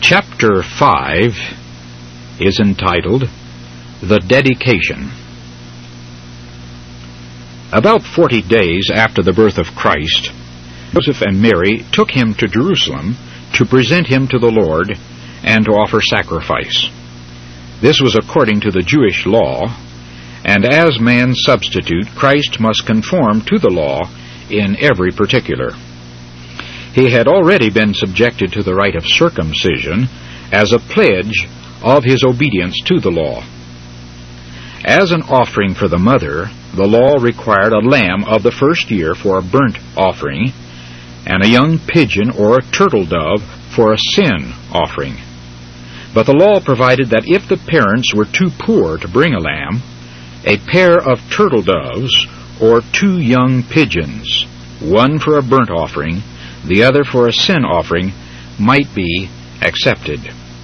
Chapter 5 is entitled The Dedication. About 40 days after the birth of Christ, Joseph and Mary took him to Jerusalem to present him to the Lord and to offer sacrifice. This was according to the Jewish law, and as man's substitute, Christ must conform to the law in every particular. He had already been subjected to the rite of circumcision as a pledge of his obedience to the law. As an offering for the mother, the law required a lamb of the first year for a burnt offering, and a young pigeon or a turtle dove for a sin offering. But the law provided that if the parents were too poor to bring a lamb, a pair of turtle doves or 2 young pigeons, one for a burnt offering, the other for a sin offering, might be accepted.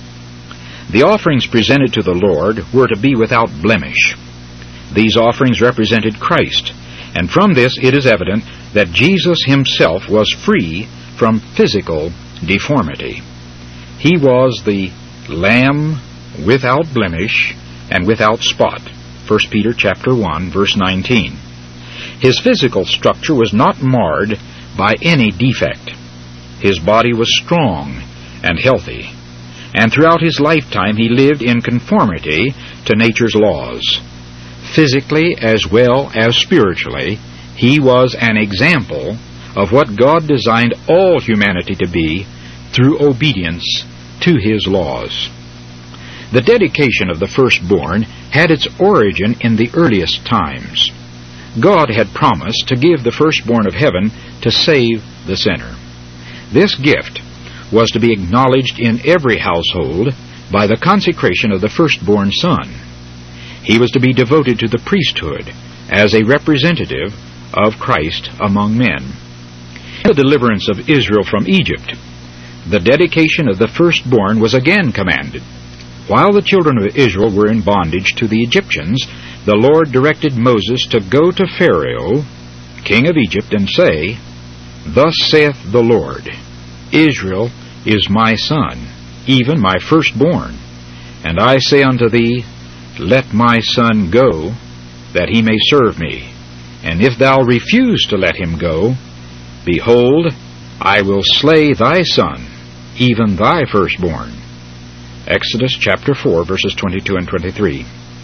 The offerings presented to the Lord were to be without blemish. These offerings represented Christ, and from this it is evident that Jesus himself was free from physical deformity. He was the Lamb without blemish and without spot. 1 Peter chapter 1, verse 19. His physical structure was not marred by any defect. His body was strong and healthy, and throughout his lifetime he lived in conformity to nature's laws. Physically as well as spiritually, he was an example of what God designed all humanity to be through obedience to his laws. The dedication of the firstborn had its origin in the earliest times. God had promised to give the firstborn of heaven to save the sinner. This gift was to be acknowledged in every household by the consecration of the firstborn son. He was to be devoted to the priesthood as a representative of Christ among men. In the deliverance of Israel from Egypt, the dedication of the firstborn was again commanded. While the children of Israel were in bondage to the Egyptians, the Lord directed Moses to go to Pharaoh, king of Egypt, and say, "Thus saith the Lord, Israel is my son, even my firstborn. And I say unto thee, Let my son go, that he may serve me. And if thou refuse to let him go, behold, I will slay thy son, even thy firstborn." Exodus chapter 4, verses 22 and 23.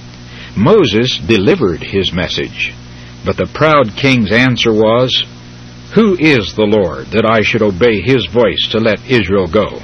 Moses delivered his message, but the proud king's answer was, "Who is the Lord, that I should obey his voice to let Israel go?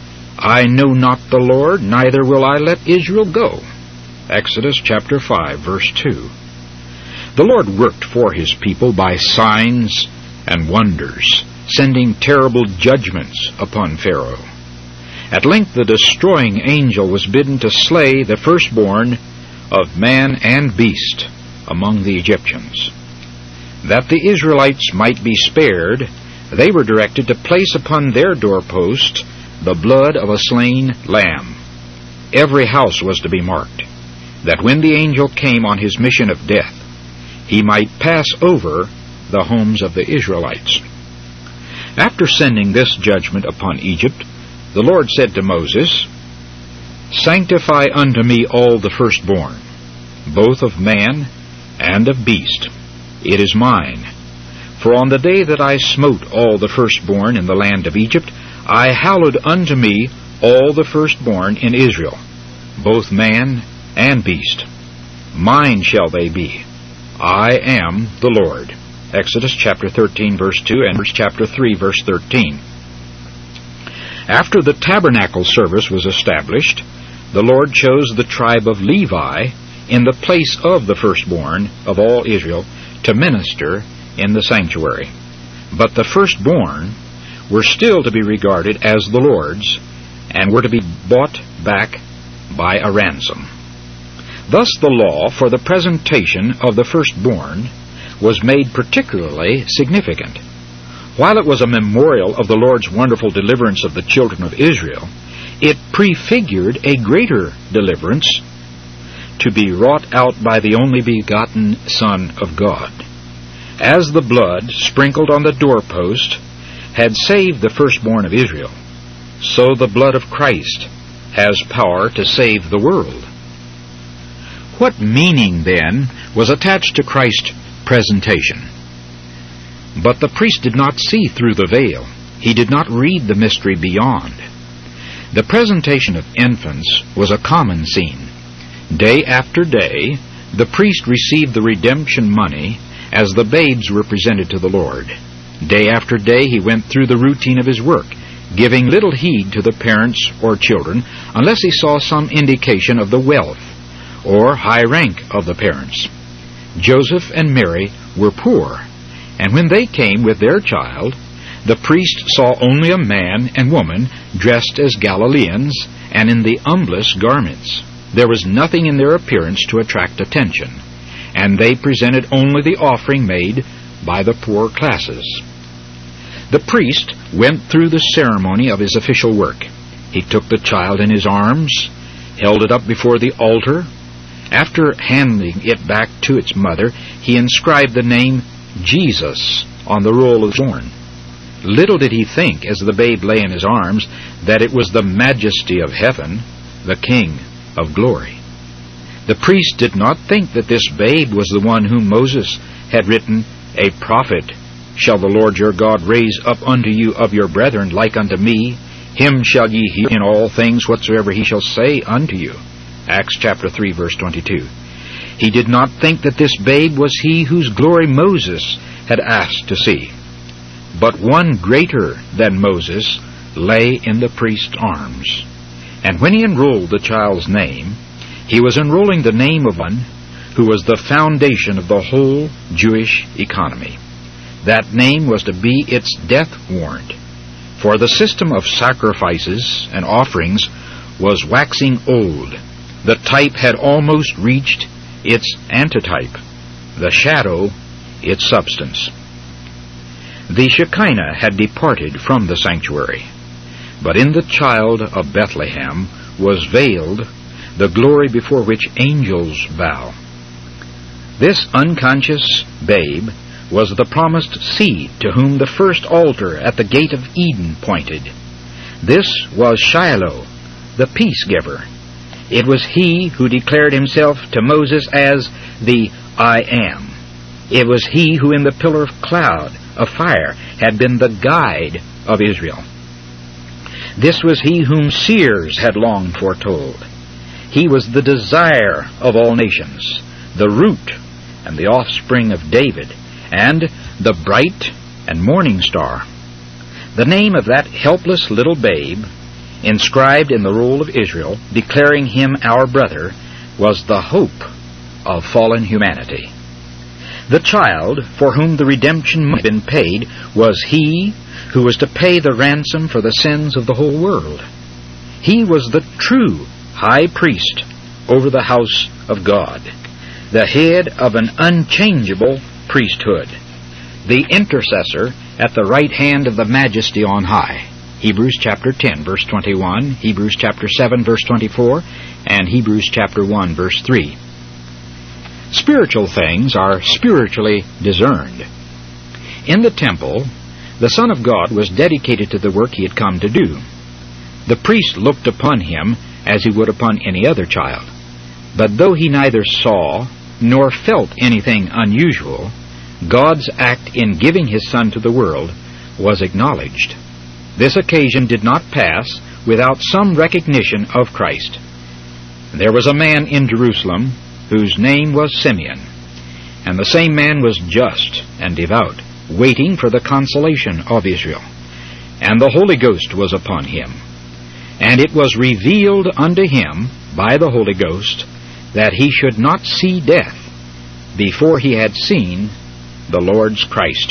I know not the Lord, neither will I let Israel go." Exodus chapter 5, verse 2. The Lord worked for his people by signs and wonders, sending terrible judgments upon Pharaoh. At length the destroying angel was bidden to slay the firstborn of man and beast among the Egyptians. That the Israelites might be spared, they were directed to place upon their doorpost the blood of a slain lamb. Every house was to be marked, that when the angel came on his mission of death, he might pass over the homes of the Israelites. After sending this judgment upon Egypt, the Lord said to Moses, "Sanctify unto me all the firstborn, both of man and of beast. It is mine. For on the day that I smote all the firstborn in the land of Egypt, I hallowed unto me all the firstborn in Israel, both man and beast. Mine shall they be. I am the Lord." Exodus chapter 13, verse 2, and chapter 3, verse 13. After the tabernacle service was established, the Lord chose the tribe of Levi in the place of the firstborn of all Israel to minister in the sanctuary. But the firstborn were still to be regarded as the Lord's, and were to be bought back by a ransom. Thus the law for the presentation of the firstborn was made particularly significant. While it was a memorial of the Lord's wonderful deliverance of the children of Israel, it prefigured a greater deliverance to be wrought out by the only begotten Son of God. As the blood sprinkled on the doorpost had saved the firstborn of Israel, so the blood of Christ has power to save the world. What meaning, then, was attached to Christ's presentation? But the priest did not see through the veil. He did not read the mystery beyond. The presentation of infants was a common scene. Day after day, the priest received the redemption money as the babes were presented to the Lord. Day after day he went through the routine of his work, giving little heed to the parents or children unless he saw some indication of the wealth or high rank of the parents. Joseph and Mary were poor, and when they came with their child, the priest saw only a man and woman dressed as Galileans and in the humblest garments. There was nothing in their appearance to attract attention, and they presented only the offering made by the poor classes. The priest went through the ceremony of his official work. He took the child in his arms, held it up before the altar. After handing it back to its mother, he inscribed the name Jesus on the roll of thorn. Little did he think, as the babe lay in his arms, that it was the majesty of heaven, the King of glory. The priest did not think that this babe was the one whom Moses had written, "A prophet shall the Lord your God raise up unto you of your brethren like unto me. Him shall ye hear in all things whatsoever he shall say unto you." Acts chapter 3, verse 22. He did not think that this babe was he whose glory Moses had asked to see. But one greater than Moses lay in the priest's arms. And when he enrolled the child's name, he was enrolling the name of one who was the foundation of the whole Jewish economy. That name was to be its death warrant, for the system of sacrifices and offerings was waxing old. The type had almost reached its antitype, the shadow its substance. The Shekinah had departed from the sanctuary, but in the child of Bethlehem was veiled the glory before which angels bow. This unconscious babe was the promised seed to whom the first altar at the gate of Eden pointed. This was Shiloh, the peace giver. It was he who declared himself to Moses as the I Am. It was he who in the pillar of cloud of fire had been the guide of Israel. This was he whom seers had long foretold. He was the desire of all nations, the root and the offspring of David, and the bright and morning star. The name of that helpless little babe, inscribed in the roll of Israel, declaring him our brother, was the hope of fallen humanity. The child, for whom the redemption had been paid, was he who was to pay the ransom for the sins of the whole world. He was the true high priest over the house of God, the head of an unchangeable priesthood, the intercessor at the right hand of the majesty on high. Hebrews chapter 10, verse 21, Hebrews chapter 7, verse 24, and Hebrews chapter 1, verse 3. Spiritual things are spiritually discerned. In the temple, the Son of God was dedicated to the work he had come to do. The priest looked upon him as he would upon any other child. But though he neither saw nor felt anything unusual, God's act in giving his Son to the world was acknowledged. This occasion did not pass without some recognition of Christ. There was a man in Jerusalem whose name was Simeon, and the same man was just and devout, waiting for the consolation of Israel. And the Holy Ghost was upon him. And it was revealed unto him by the Holy Ghost that he should not see death before he had seen the Lord's Christ.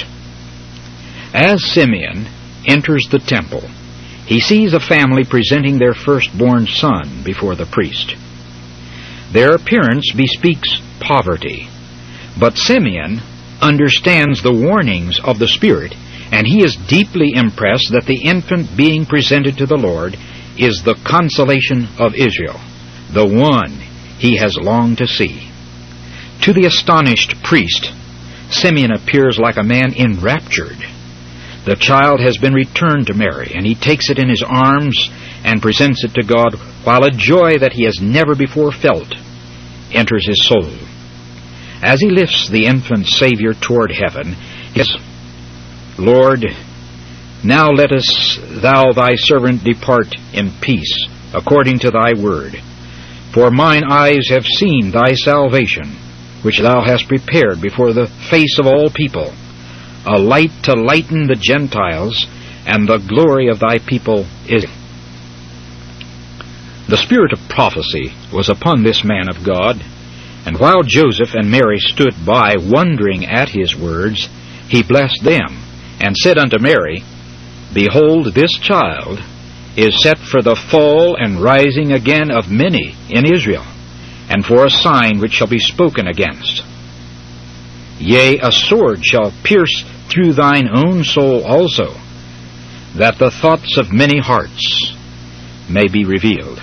As Simeon enters the temple, he sees a family presenting their firstborn son before the priest. Their appearance bespeaks poverty, but Simeon understands the warnings of the Spirit, and he is deeply impressed that the infant being presented to the Lord is the consolation of Israel, the one he has longed to see. To the astonished priest, Simeon appears like a man enraptured. The child has been returned to Mary, and he takes it in his arms and presents it to God, while a joy that he has never before felt enters his soul. As he lifts the infant Savior toward heaven, he says, Lord, now lettest thou thy servant depart in peace, according to thy word. For mine eyes have seen thy salvation, which thou hast prepared before the face of all people, a light to lighten the Gentiles, and the glory of thy people Israel. The spirit of prophecy was upon this man of God, and while Joseph and Mary stood by, wondering at his words, he blessed them, and said unto Mary, Behold, this child is set for the fall and rising again of many in Israel, and for a sign which shall be spoken against. Yea, a sword shall pierce through thine own soul also, that the thoughts of many hearts may be revealed.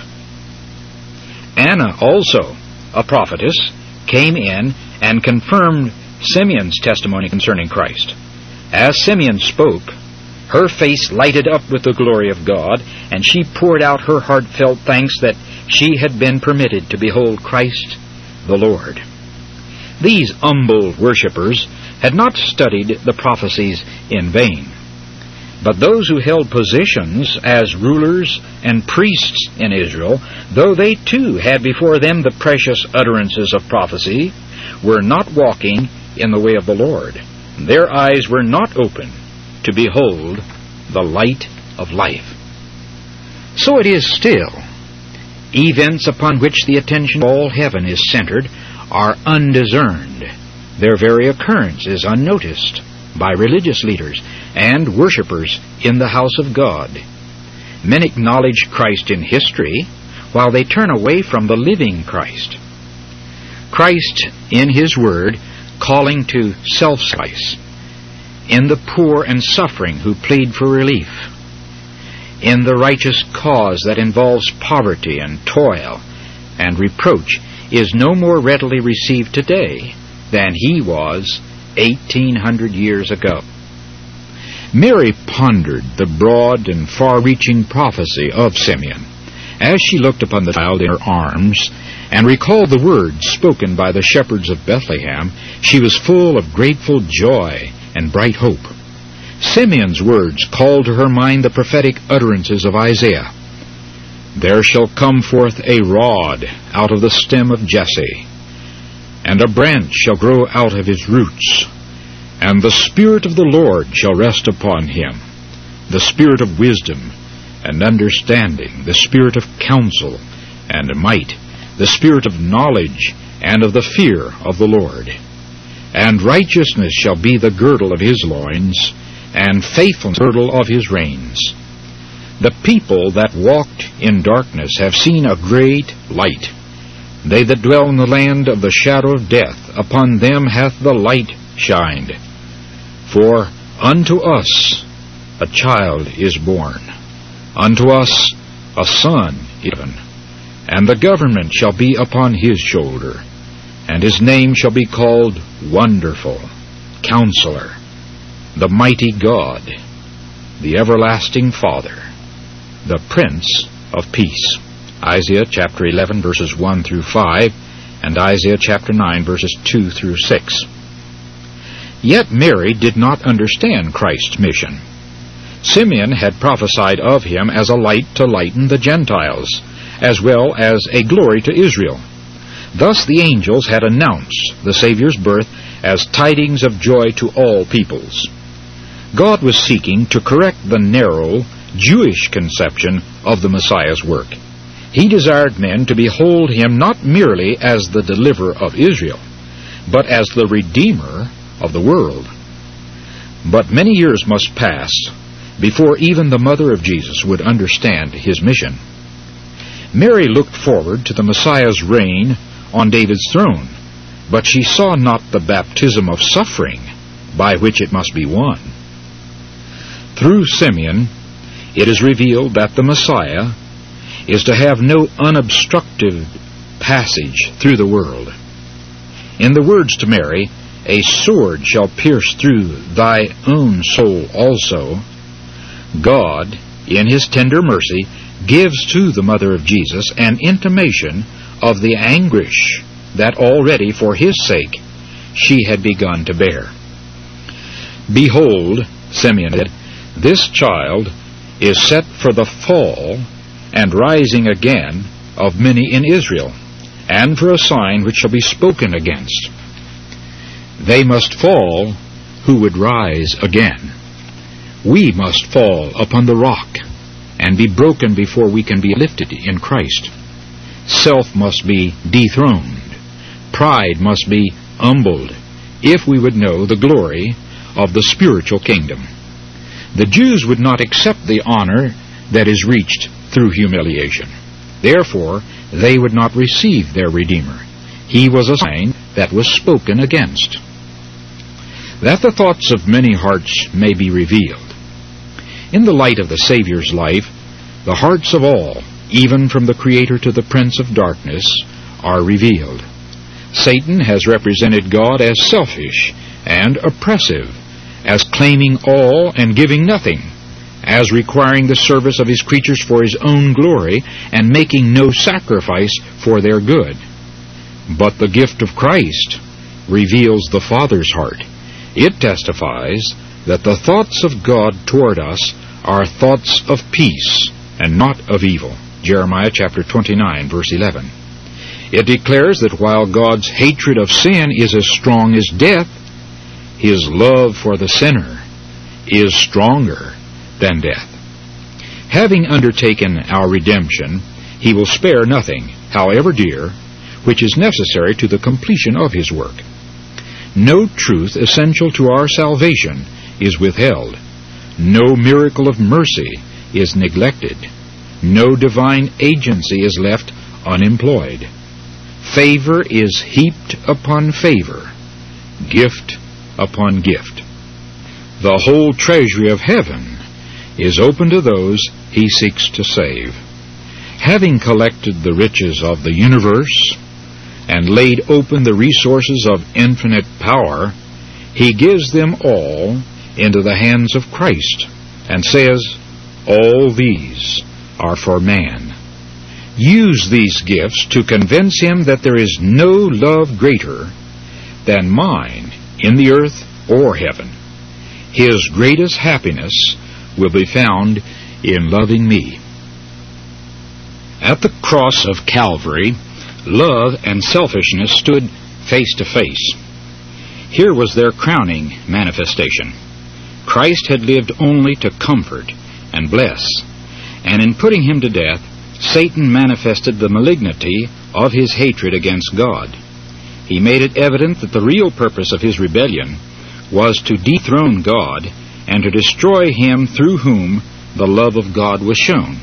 Anna also, a prophetess, came in and confirmed Simeon's testimony concerning Christ. As Simeon spoke, her face lighted up with the glory of God, and she poured out her heartfelt thanks that she had been permitted to behold Christ the Lord. These humble worshippers had not studied the prophecies in vain, but those who held positions as rulers and priests in Israel, though they too had before them the precious utterances of prophecy, were not walking in the way of the Lord. Their eyes were not open to behold the light of life. So it is still. Events upon which the attention of all heaven is centered are undiscerned. Their very occurrence is unnoticed by religious leaders and worshippers in the house of God. Men acknowledge Christ in history while they turn away from the living Christ. Christ in His Word calling to self-sacrifice, in the poor and suffering who plead for relief, in the righteous cause that involves poverty and toil and reproach, is no more readily received today than He was 1800 years ago. Mary pondered the broad and far-reaching prophecy of Simeon as she looked upon the child in her arms and recalled the words spoken by the shepherds of Bethlehem. She was full of grateful joy and bright hope. Simeon's words called to her mind the prophetic utterances of Isaiah. There shall come forth a rod out of the stem of Jesse, and a branch shall grow out of his roots, and the Spirit of the Lord shall rest upon him, the Spirit of wisdom and understanding, the Spirit of counsel and might, the Spirit of knowledge and of the fear of the Lord. And righteousness shall be the girdle of his loins, and faithfulness the girdle of his reins. The people that walked in darkness have seen a great light. They that dwell in the land of the shadow of death, upon them hath the light shined. For unto us a child is born, unto us a son is given, and the government shall be upon his shoulder, and his name shall be called Wonderful, Counselor, the Mighty God, the Everlasting Father, the Prince of Peace. Isaiah chapter 11 verses 1 through 5, and Isaiah chapter 9 verses 2 through 6. Yet Mary did not understand Christ's mission. Simeon had prophesied of him as a light to lighten the Gentiles, as well as a glory to Israel. Thus the angels had announced the Savior's birth as tidings of joy to all peoples. God was seeking to correct the narrow Jewish conception of the Messiah's work. He desired men to behold him not merely as the deliverer of Israel, but as the Redeemer of the world. But many years must pass before even the mother of Jesus would understand his mission. Mary looked forward to the Messiah's reign on David's throne, but she saw not the baptism of suffering by which it must be won. Through Simeon, it is revealed that the Messiah is to have no unobstructed passage through the world. In the words to Mary, a sword shall pierce through thy own soul also, God, in his tender mercy, gives to the mother of Jesus an intimation of the anguish that already for his sake she had begun to bear. Behold, Simeon said, this child is set for the fall and rising again of many in Israel, and for a sign which shall be spoken against. They must fall who would rise again. We must fall upon the rock and be broken before we can be lifted in Christ. Self must be dethroned. Pride must be humbled if we would know the glory of the spiritual kingdom. The Jews would not accept the honor that is reached through humiliation. Therefore, they would not receive their Redeemer. He was a sign that was spoken against. That the thoughts of many hearts may be revealed. In the light of the Savior's life, the hearts of all, even from the Creator to the Prince of Darkness, are revealed. Satan has represented God as selfish and oppressive, as claiming all and giving nothing, as requiring the service of his creatures for his own glory and making no sacrifice for their good. But the gift of Christ reveals the Father's heart. It testifies that the thoughts of God toward us are thoughts of peace and not of evil. Jeremiah chapter 29, verse 11. It declares that while God's hatred of sin is as strong as death, his love for the sinner is stronger than death. Having undertaken our redemption, he will spare nothing, however dear, which is necessary to the completion of his work. No truth essential to our salvation is withheld. No miracle of mercy is neglected. No divine agency is left unemployed. Favor is heaped upon favor, gift upon gift. The whole treasury of heaven is open to those he seeks to save. Having collected the riches of the universe and laid open the resources of infinite power, he gives them all into the hands of Christ and says, all these are for man. Use these gifts to convince him that there is no love greater than mine in the earth or heaven. His greatest happiness will be found in loving me. At the cross of Calvary, love and selfishness stood face to face. Here was their crowning manifestation. Christ had lived only to comfort and bless, and in putting him to death, Satan manifested the malignity of his hatred against God. He made it evident that the real purpose of his rebellion was to dethrone God and to destroy him through whom the love of God was shown.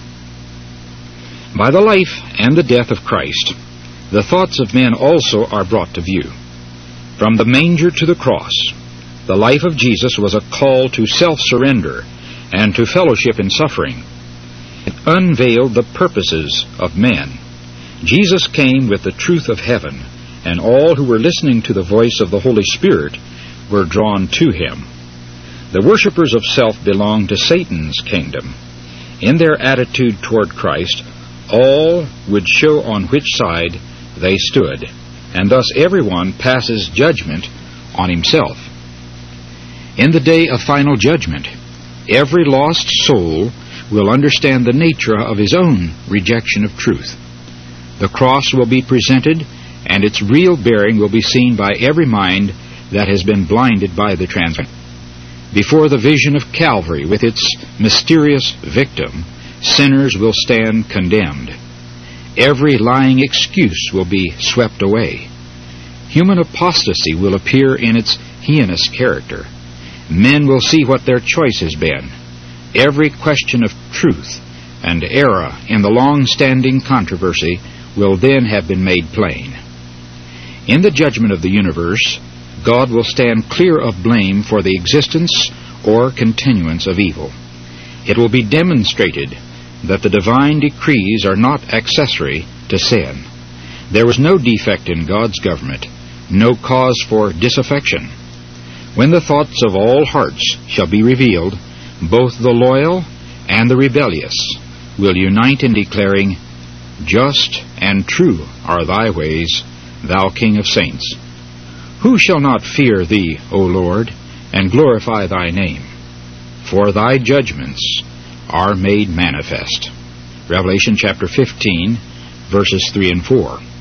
By the life and the death of Christ, the thoughts of men also are brought to view. From the manger to the cross, the life of Jesus was a call to self-surrender and to fellowship in suffering. It unveiled the purposes of men. Jesus came with the truth of heaven, and all who were listening to the voice of the Holy Spirit were drawn to him. The worshippers of self belong to Satan's kingdom. In their attitude toward Christ, all would show on which side they stood, and thus everyone passes judgment on himself. In the day of final judgment, every lost soul will understand the nature of his own rejection of truth. The cross will be presented, and its real bearing will be seen by every mind that has been blinded by the transgression. Before the vision of Calvary with its mysterious victim, sinners will stand condemned. Every lying excuse will be swept away. Human apostasy will appear in its heinous character. Men will see what their choice has been. Every question of truth and error in the long-standing controversy will then have been made plain. In the judgment of the universe, God will stand clear of blame for the existence or continuance of evil. It will be demonstrated that the divine decrees are not accessory to sin. There was no defect in God's government, no cause for disaffection. When the thoughts of all hearts shall be revealed, both the loyal and the rebellious will unite in declaring, Just and true are thy ways, thou King of saints. Who shall not fear thee, O Lord, and glorify thy name? For thy judgments are made manifest. Revelation chapter 15, verses 3 and 4.